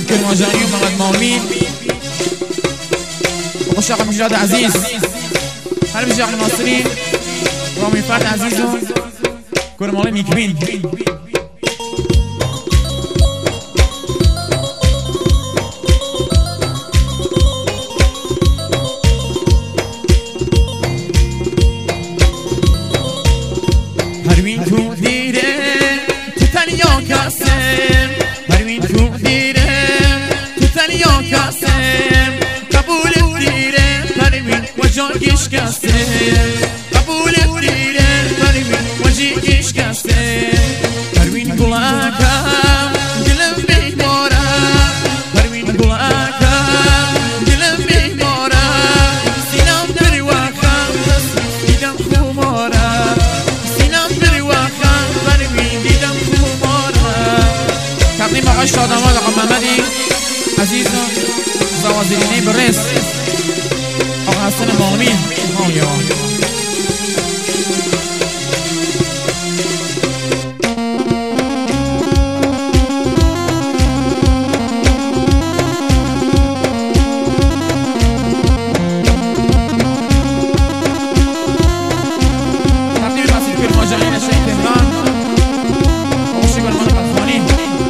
کرمانجانی و محمد مامین و خوش آقا مجرد عزیز هر بیش آقا ناصری رامی فرد عزیز و کرمانجانی نیکبین هروین تو دیره تو تنیا کسیم هروین تو دیره تو تنیا کسیم قبول دیره هروین و جانگیش کسیم قبول دیره هروین و جیگیش کسیم هروین گلاکم دلم بیمارم هروین گلاکم دلم بیمارم سینم بری وخم دیدم خمارم تقدیم آقای شاداماد آقا محمدی عزیز زوازیرینه برس آقا حسن مامین تقدیم مسیح کرمانجانی نشه تهران آقای برمان بدخانی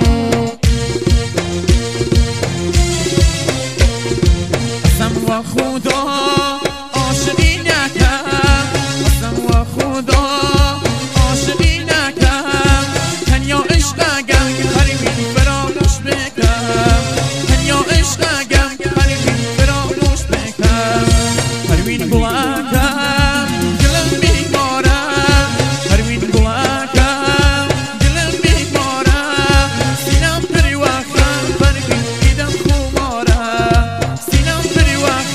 و خدا عاشقی نکم قسم و خدا عاشقی نکم تنیا عشقم حریمی فراموش بکم تنیا عشقم حریمی فراموش بکم حریمین بلکم دلم بیمارم حریمین بلکم دلم بیمارم سینم پری وقتم حریمین دیدم خمارم سینم پری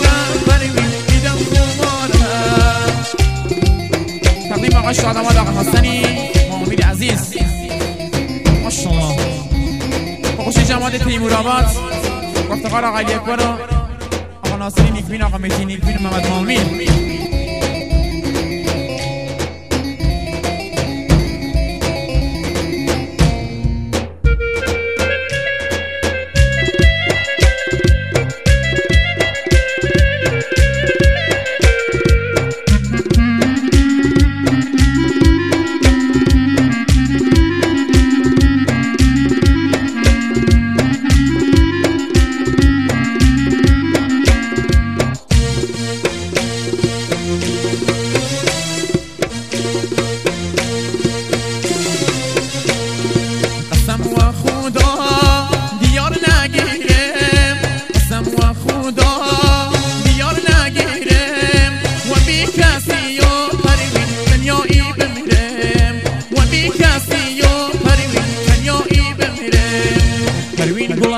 تقدیم آقای شاداماد آقا حسنی محمد عزیز ماشاءالله با خوشی جماعت تیمورآباد گفتقار آقای اکبر و آقا ناصری نیکبین آقا مهدی نیکبین و محمد مامین Halloween